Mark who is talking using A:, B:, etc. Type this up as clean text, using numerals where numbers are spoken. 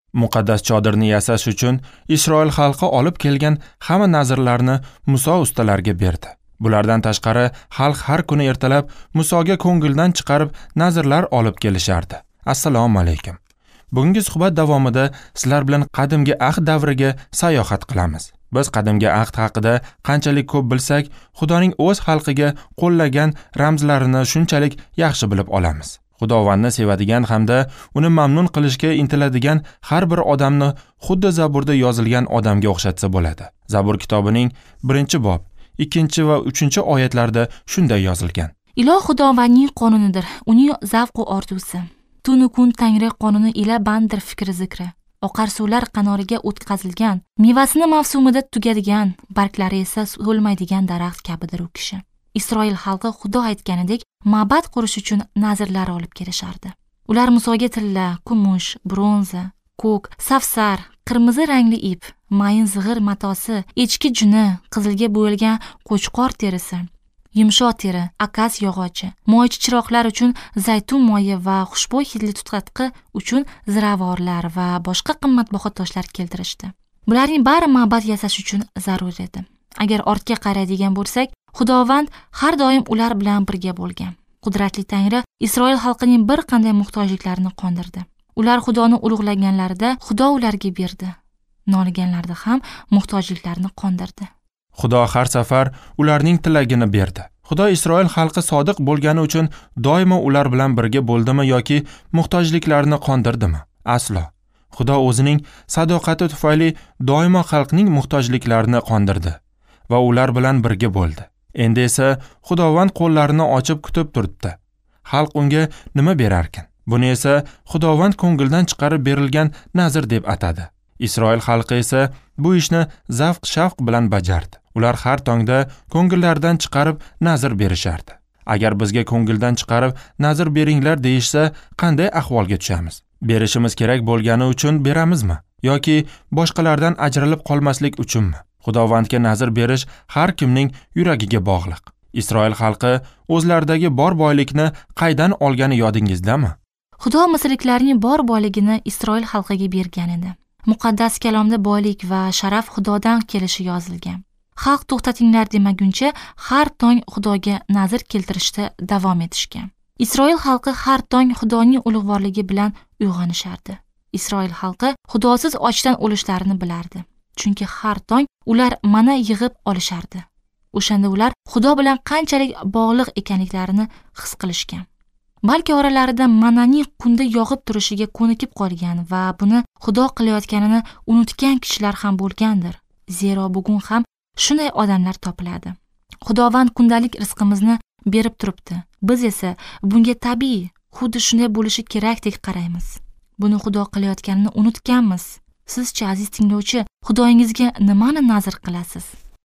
A: Muqaddas chodirni yasash uchun Isroil xalqi olib kelgan hamma nazrlarni Muso ustalarga berdi. Bulardan tashqari xalq har kuni ertalab Musoga ko'ngildan chiqarib nazrlar olib kelishardi. Assalomu alaykum. Bugungi suhbat davomida sizlar bilan qadimgi ahd davriga sayohat qilamiz. Biz qadimgi ahd haqida qanchalik ko'p bilsak, Xudoning o'z xalqiga qo'llagan ramzlarini shunchalik yaxshi bilib olamiz. Xudovandni sevadigan hamda uni mamnun qilishga intiladigan har bir odamni xuddi Zaburda yozilgan odamga o'xshatsa bo'ladi. Zabur kitobining 1-bob, 2 va 3 oyatlarida shunday yozilgan.
B: Iloh Xudovandning qonunidir, uning zavq va orzusi. Tunu kun Tangri qonuni ila banddir fikri zikri. Oqar suvlar qanoriga o'tkazilgan, mevasini mavsumida tugadigan, barglari esa so'lmaydigan daraxt kabidir u kishi. Isroil xalqi Xudo aytganidek ma'bad qurish uchun nazrlar olib kelishardi. Ular Musoga tilla, kumush, bronza, ko'k, safsar, qirmizi rangli ip, mayin zig'ir matosi, echki juni, qizilga bo'yalgan qo'chqor terisi, yumshoq teri, akas yog'ochi, moychi chiroqlar uchun zaytun moyi va xushbo'y hidli tutqatqi uchun ziravorlar va boshqa qimmatbaho toshlar keltirishdi. Bularning bari ma'bad yasash uchun zarur edi. Agar ortga qaraydigan bo'lsak, Xudovand har doim ular bilan birga bo'lgan. Qudratli Tangri Isroil xalqining bir qanday muhtojliklarini qondirdi. Ular Xudoni ulug'laganlarida Xudo ularga berdi. Noliganlarida ham muhtojliklarini qondirdi.
A: Xudo har safar ularning tilagini berdi. Xudo Isroil xalqi sodiq bo'lgani uchun doimo ular bilan birga bo'ldimi yoki muhtojliklarini qondirdimi? Aslo. Xudo o'zining sadoqati tufayli doimo xalqning muhtojliklarini qondirdi va ular bilan birga bo'ldi. Endi esa Xudovand qo'llarini ochib kutib turibdi. Xalq unga nima berarkin? Buni esa Xudovand ko'ngildan chiqarib berilgan nazr deb atadi. Isroil xalqi esa bu ishni zavq-shavq bilan bajardi. Ular har tongda ko'ngillaridan chiqarib nazr berishardi. Agar bizga ko'ngildan chiqarib nazr beringlar deyishsa, qanday ahvolga tushamiz? Berishimiz kerak bo'lgani uchun beramizmi yoki boshqalardan ajralib qolmaslik uchunmi? Xudovandga nazr berish har kimning yuragiga bog'liq. Isroil xalqi o'zlaridagi bor boylikni qaydan olgani yodingizdami?
B: Xudo misrliklarning bor boyligini Isroil xalqiga bergan edi. Muqaddas kalomda boylik va sharaf Xudodan kelishi yozilgan. Xalq to'xtatinglar demaguncha har tong Xudoga nazr keltirishda davom etishgan. Isroil xalqi har tong Xudoning ulug'vorligi bilan uyg'onishardi. Isroil xalqi Xudosiz ochdan o'lishlarini bilardi. Chunki har tong ular mana yig'ib olishardi. O'shanda ular Xudo bilan qanchalik bog'liq ekanliklarini his qilishgan. Balki oralarida mananing kunda yog'ib turishiga ko'nikib qolgan va buni Xudo qilayotganini unutgan kishilar ham bo'lgandir. Zero bugun ham shunday odamlar topiladi. Xudovand kundalik rizqimizni berib turibdi. Biz esa bunga tabiiy, xuddi shunday bo'lishi kerakdek qaraymiz. Buni Xudo qilayotganini unutganmiz. Sizchi aziz tinglovchi, Xudoyingizga nimani nazr qilasiz?